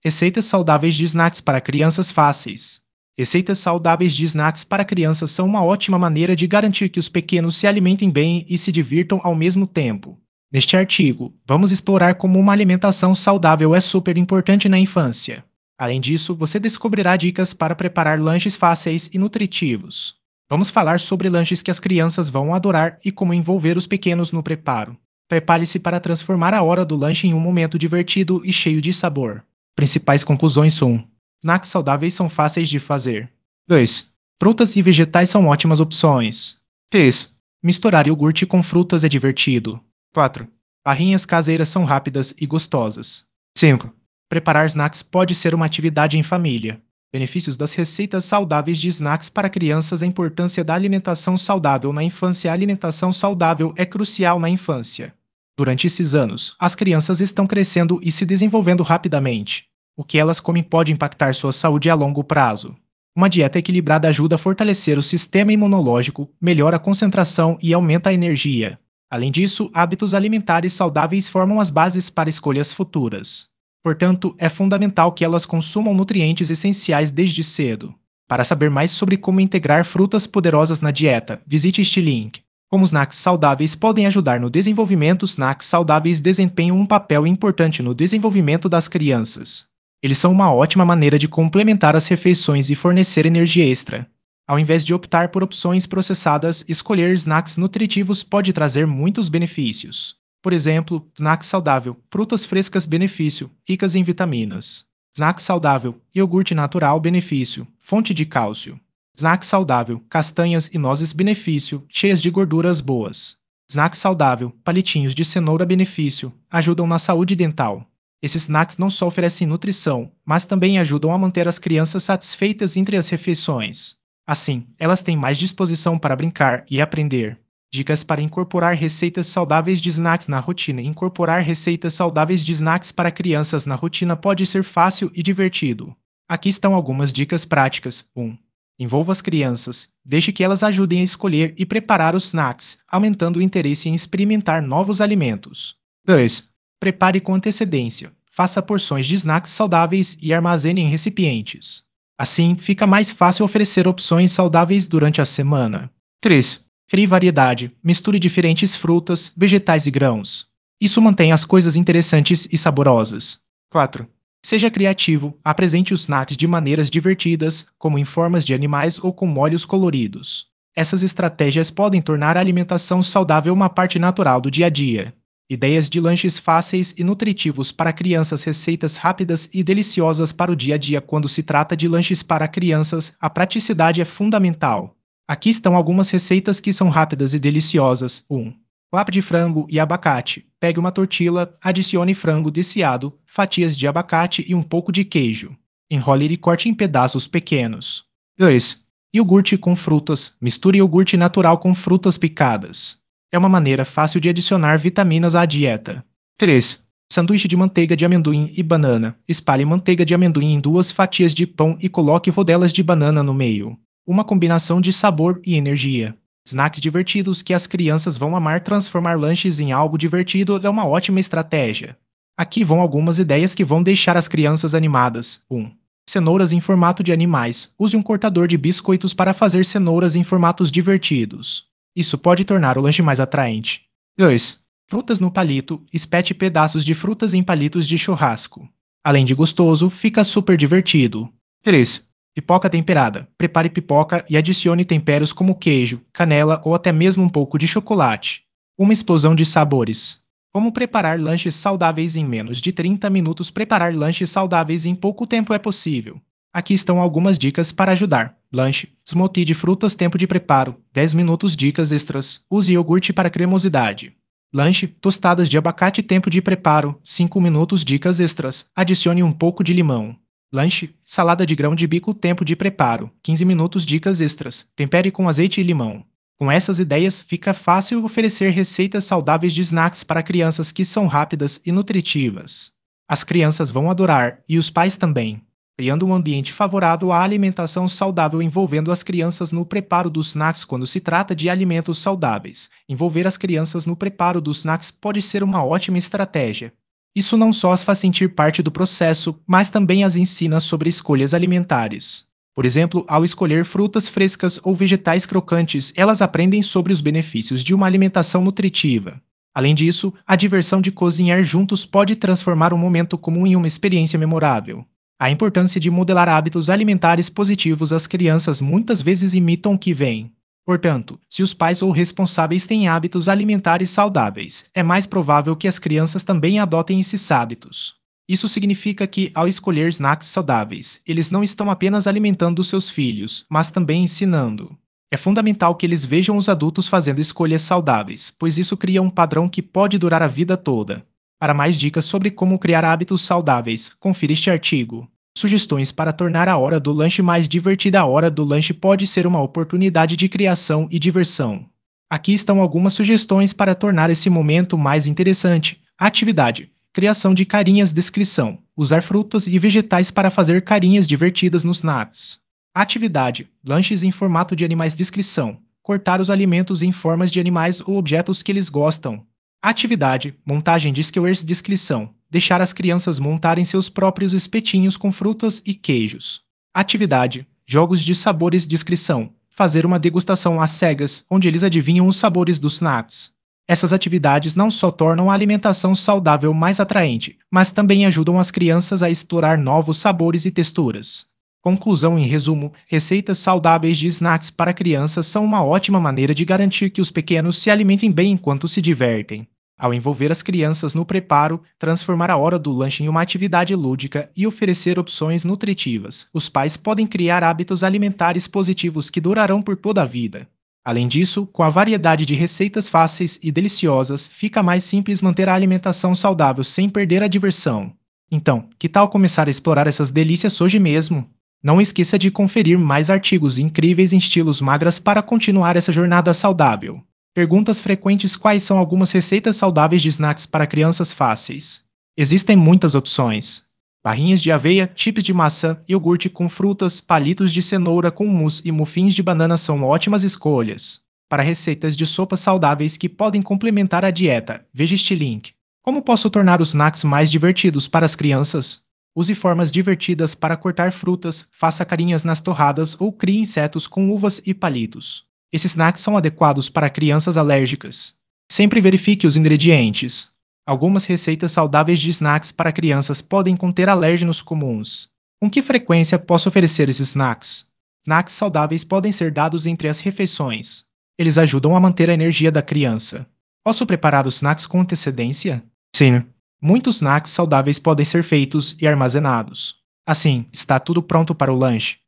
Receitas saudáveis de snacks para crianças fáceis. Receitas saudáveis de snacks para crianças são uma ótima maneira de garantir que os pequenos se alimentem bem e se divirtam ao mesmo tempo. Neste artigo, vamos explorar como uma alimentação saudável é super importante na infância. Além disso, você descobrirá dicas para preparar lanches fáceis e nutritivos. Vamos falar sobre lanches que as crianças vão adorar e como envolver os pequenos no preparo. Prepare-se para transformar a hora do lanche em um momento divertido e cheio de sabor. Principais conclusões 1. Snacks saudáveis são fáceis de fazer. 2. Frutas e vegetais são ótimas opções. 3. Misturar iogurte com frutas é divertido. 4. Barrinhas caseiras são rápidas e gostosas. 5. Preparar snacks pode ser uma atividade em família. Benefícios das receitas saudáveis de snacks para crianças. A importância da alimentação saudável na infância. A alimentação saudável é crucial na infância. Durante esses anos, as crianças estão crescendo e se desenvolvendo rapidamente. O que elas comem pode impactar sua saúde a longo prazo. Uma dieta equilibrada ajuda a fortalecer o sistema imunológico, melhora a concentração e aumenta a energia. Além disso, hábitos alimentares saudáveis formam as bases para escolhas futuras. Portanto, é fundamental que elas consumam nutrientes essenciais desde cedo. Para saber mais sobre como integrar frutas poderosas na dieta, visite este link. Como snacks saudáveis podem ajudar no desenvolvimento. Snacks saudáveis desempenham um papel importante no desenvolvimento das crianças. Eles são uma ótima maneira de complementar as refeições e fornecer energia extra. Ao invés de optar por opções processadas, escolher snacks nutritivos pode trazer muitos benefícios. Por exemplo, snack saudável, frutas frescas benefício, ricas em vitaminas. Snack saudável, iogurte natural benefício, fonte de cálcio. Snack saudável, castanhas e nozes benefício, cheias de gorduras boas. Snack saudável, palitinhos de cenoura benefício, ajudam na saúde dental. Esses snacks não só oferecem nutrição, mas também ajudam a manter as crianças satisfeitas entre as refeições. Assim, elas têm mais disposição para brincar e aprender. Dicas para incorporar receitas saudáveis de snacks na rotina. Incorporar receitas saudáveis de snacks para crianças na rotina pode ser fácil e divertido. Aqui estão algumas dicas práticas. 1. Envolva as crianças. Deixe que elas ajudem a escolher e preparar os snacks, aumentando o interesse em experimentar novos alimentos. 2. Prepare com antecedência. Faça porções de snacks saudáveis e armazene em recipientes. Assim, fica mais fácil oferecer opções saudáveis durante a semana. 3. Crie variedade. Misture diferentes frutas, vegetais e grãos. Isso mantém as coisas interessantes e saborosas. 4. Seja criativo. Apresente os snacks de maneiras divertidas, como em formas de animais ou com molhos coloridos. Essas estratégias podem tornar a alimentação saudável uma parte natural do dia a dia. Ideias de lanches fáceis e nutritivos para crianças. Receitas rápidas e deliciosas para o dia a dia. Quando se trata de lanches para crianças, a praticidade é fundamental. Aqui estão algumas receitas que são rápidas e deliciosas. 1. Flap de frango e abacate. Pegue uma tortilha, adicione frango desfiado, fatias de abacate e um pouco de queijo. Enrole e corte em pedaços pequenos. 2. Iogurte com frutas. Misture iogurte natural com frutas picadas. É uma maneira fácil de adicionar vitaminas à dieta. 3. Sanduíche de manteiga de amendoim e banana. Espalhe manteiga de amendoim em 2 fatias de pão e coloque rodelas de banana no meio. Uma combinação de sabor e energia. Snacks divertidos que as crianças vão amar. Transformar lanches em algo divertido é uma ótima estratégia. Aqui vão algumas ideias que vão deixar as crianças animadas. 1. Cenouras em formato de animais. Use um cortador de biscoitos para fazer cenouras em formatos divertidos. Isso pode tornar o lanche mais atraente. 2. Frutas no palito. Espete pedaços de frutas em palitos de churrasco. Além de gostoso, fica super divertido. 3. Pipoca temperada. Prepare pipoca e adicione temperos como queijo, canela ou até mesmo um pouco de chocolate. Uma explosão de sabores. Como preparar lanches saudáveis em menos de 30 minutos? Preparar lanches saudáveis em pouco tempo é possível. Aqui estão algumas dicas para ajudar. Lanche. Smoothie de frutas. Tempo de preparo. 10 minutos. Dicas extras. Use iogurte para cremosidade. Lanche. Tostadas de abacate. Tempo de preparo. 5 minutos. Dicas extras. Adicione um pouco de limão. Lanche. Salada de grão de bico. Tempo de preparo. 15 minutos. Dicas extras. Tempere com azeite e limão. Com essas ideias, fica fácil oferecer receitas saudáveis de snacks para crianças que são rápidas e nutritivas. As crianças vão adorar, e os pais também, criando um ambiente favorável à alimentação saudável. Envolvendo as crianças no preparo dos snacks. Quando se trata de alimentos saudáveis, envolver as crianças no preparo dos snacks pode ser uma ótima estratégia. Isso não só as faz sentir parte do processo, mas também as ensina sobre escolhas alimentares. Por exemplo, ao escolher frutas frescas ou vegetais crocantes, elas aprendem sobre os benefícios de uma alimentação nutritiva. Além disso, a diversão de cozinhar juntos pode transformar um momento comum em uma experiência memorável. A importância de modelar hábitos alimentares positivos às crianças muitas vezes imitam o que vem. Portanto, se os pais ou responsáveis têm hábitos alimentares saudáveis, é mais provável que as crianças também adotem esses hábitos. Isso significa que, ao escolher snacks saudáveis, eles não estão apenas alimentando seus filhos, mas também ensinando. É fundamental que eles vejam os adultos fazendo escolhas saudáveis, pois isso cria um padrão que pode durar a vida toda. Para mais dicas sobre como criar hábitos saudáveis, confira este artigo. Sugestões para tornar a hora do lanche mais divertida. A hora do lanche pode ser uma oportunidade de criação e diversão. Aqui estão algumas sugestões para tornar esse momento mais interessante. Atividade: criação de carinhas. Descrição: usar frutas e vegetais para fazer carinhas divertidas nos snacks. Atividade: lanches em formato de animais. Descrição: cortar os alimentos em formas de animais ou objetos que eles gostam. Atividade: montagem de skewers. Descrição: deixar as crianças montarem seus próprios espetinhos com frutas e queijos. Atividade: jogos de sabores. Descrição: fazer uma degustação às cegas, onde eles adivinham os sabores dos snacks. Essas atividades não só tornam a alimentação saudável mais atraente, mas também ajudam as crianças a explorar novos sabores e texturas. Conclusão: em resumo, receitas saudáveis de snacks para crianças são uma ótima maneira de garantir que os pequenos se alimentem bem enquanto se divertem. Ao envolver as crianças no preparo, transformar a hora do lanche em uma atividade lúdica e oferecer opções nutritivas, os pais podem criar hábitos alimentares positivos que durarão por toda a vida. Além disso, com a variedade de receitas fáceis e deliciosas, fica mais simples manter a alimentação saudável sem perder a diversão. Então, que tal começar a explorar essas delícias hoje mesmo? Não esqueça de conferir mais artigos incríveis em estilos magras para continuar essa jornada saudável. Perguntas frequentes: quais são algumas receitas saudáveis de snacks para crianças fáceis? Existem muitas opções. Barrinhas de aveia, chips de maçã, iogurte com frutas, palitos de cenoura com mousse e muffins de banana são ótimas escolhas. Para receitas de sopas saudáveis que podem complementar a dieta, veja este link. Como posso tornar os snacks mais divertidos para as crianças? Use formas divertidas para cortar frutas, faça carinhas nas torradas ou crie insetos com uvas e palitos. Esses snacks são adequados para crianças alérgicas. Sempre verifique os ingredientes. Algumas receitas saudáveis de snacks para crianças podem conter alérgenos comuns. Com que frequência posso oferecer esses snacks? Snacks saudáveis podem ser dados entre as refeições. Eles ajudam a manter a energia da criança. Posso preparar os snacks com antecedência? Sim. Muitos snacks saudáveis podem ser feitos e armazenados. Assim, está tudo pronto para o lanche.